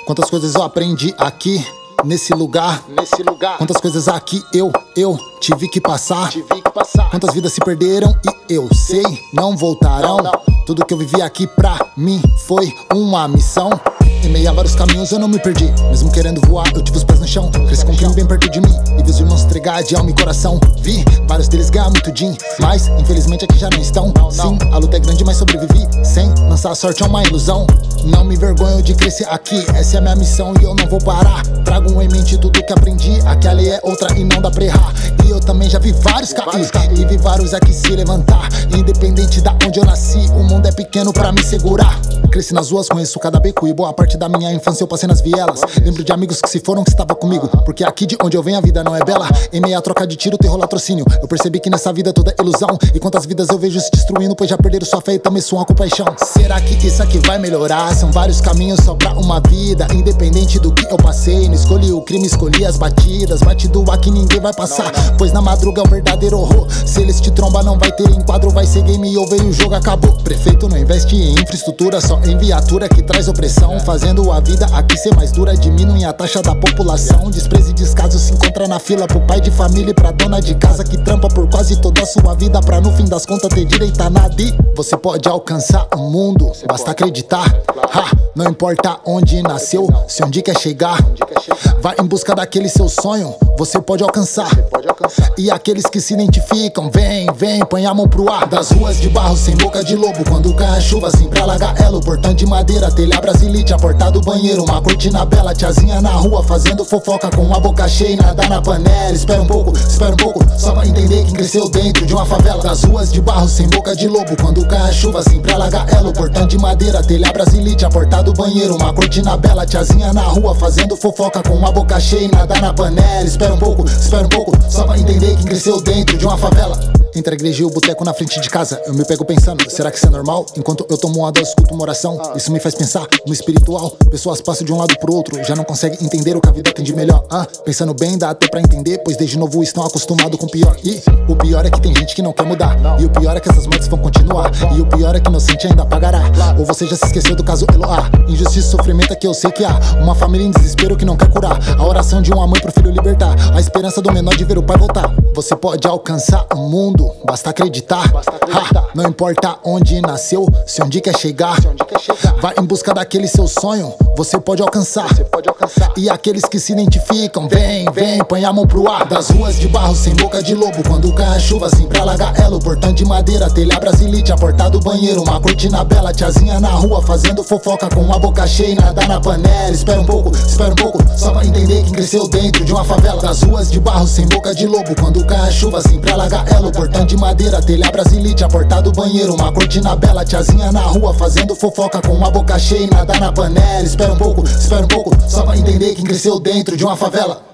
Quantas coisas eu aprendi aqui, nesse lugar. Quantas coisas aqui eu tive que passar. Quantas vidas se perderam e eu sei, não voltarão. Tudo que eu vivi aqui pra mim foi uma missão. Em meio a vários caminhos eu não me perdi. Mesmo querendo voar, eu tive os pés no chão. Cresci com um crime bem perto de mim e vi os irmãos entregar de alma e coração. Vi vários deles ganhar muito din, mas infelizmente aqui já não estão. Sim, a luta é grande, mas sobrevivi sem lançar a sorte, é uma ilusão. Não me envergonho de crescer aqui, essa é a minha missão e eu não vou parar. Trago em mente tudo que aprendi, aqui a lei é outra e não dá pra errar. E eu também já vi vários cair e vi vários aqui se levantar. Independente da onde eu nasci, o mundo é pequeno pra me segurar. Cresci nas ruas, conheço cada beco e boa parte da minha infância eu passei nas vielas. Lembro de amigos que se foram, que estavam comigo, porque aqui de onde eu venho a vida não é bela. Em meio a troca de tiro, terror, latrocínio, eu percebi que nessa vida toda é ilusão. E quantas vidas eu vejo se destruindo, pois já perderam sua fé e também suam com paixão. Será que isso aqui vai melhorar? São vários caminhos só pra uma vida. Independente do que eu passei, não escolhi o crime, escolhi as batidas. Batido aqui ninguém vai passar, pois na madruga é o verdadeiro horror. Se eles te trombam não vai ter enquadro, vai ser game over e o jogo acabou. Prefeito não investe em infraestrutura, só em viatura que traz opressão. Fazendo a vida aqui ser mais dura, diminui a taxa da população. Desprezo e descaso se encontra na fila pro pai de família e pra dona de casa que trampa por quase toda a sua vida pra no fim das contas ter direito a nada. E você pode alcançar o mundo, basta acreditar. Não importa onde nasceu, se onde quer chegar, vai em busca daquele seu sonho, você pode alcançar. E aqueles que se identificam, vem, põe a mão pro ar. Das ruas de barro sem boca de lobo, quando cai a chuva sempre alaga ela. O portão de madeira, telha brasilite, a porta do banheiro, uma cortina bela. Tiazinha na rua fazendo fofoca com a boca cheia e nada na panela. Espera um pouco, só vai entender quem cresceu dentro de uma favela. Das ruas de barro sem boca de lobo, quando cai a chuva sempre alaga ela. O portão de madeira, telha brasilite, a porta do banheiro, uma cortina bela. Tiazinha na rua fazendo fofoca com a boca cheia e nada na panela. Espera um pouco, só vai entender quem cresceu dentro de uma favela. Entre a igreja e o boteco na frente de casa, eu me pego pensando, será que isso é normal? Enquanto eu tomo uma dose, escuto uma oração, isso me faz pensar no espiritual. Pessoas passam de um lado pro outro, já não conseguem entender o que a vida tem de melhor. Pensando bem, dá até pra entender, pois desde novo estão acostumados com o pior. E o pior é que tem gente que não quer mudar, e o pior é que essas mortes vão continuar, e o pior é que inocente ainda pagará. Ou você já se esqueceu do caso Eloá? Injustiça e sofrimento é que eu sei que há uma família em desespero que não quer curar, a oração de uma mãe pro filho libertar, a esperança do menor de ver o pai voltar. Você pode alcançar o mundo, basta acreditar. Não importa onde nasceu, se onde quer chegar, vai em busca daquele seu sonho, você pode alcançar. E aqueles que se identificam, vem, põe a mão pro ar. Das ruas de barro sem boca de lobo, quando cai a chuva sempre alaga ela. O portão de madeira, telha brasilite, a porta do banheiro, uma cortina bela. Tiazinha na rua fazendo fofoca com a boca cheia e nada na panela. Espera um pouco, só vai entender quem cresceu dentro de uma favela. Das ruas de barro sem boca de lobo, quando cai a chuva sempre alaga ela. O portão de madeira, telha brasilite, a porta do banheiro, uma cortina bela. Tiazinha na rua fazendo fofoca com a boca cheia e nada na panela. Espera um pouco, só vai entender quem cresceu dentro de uma favela.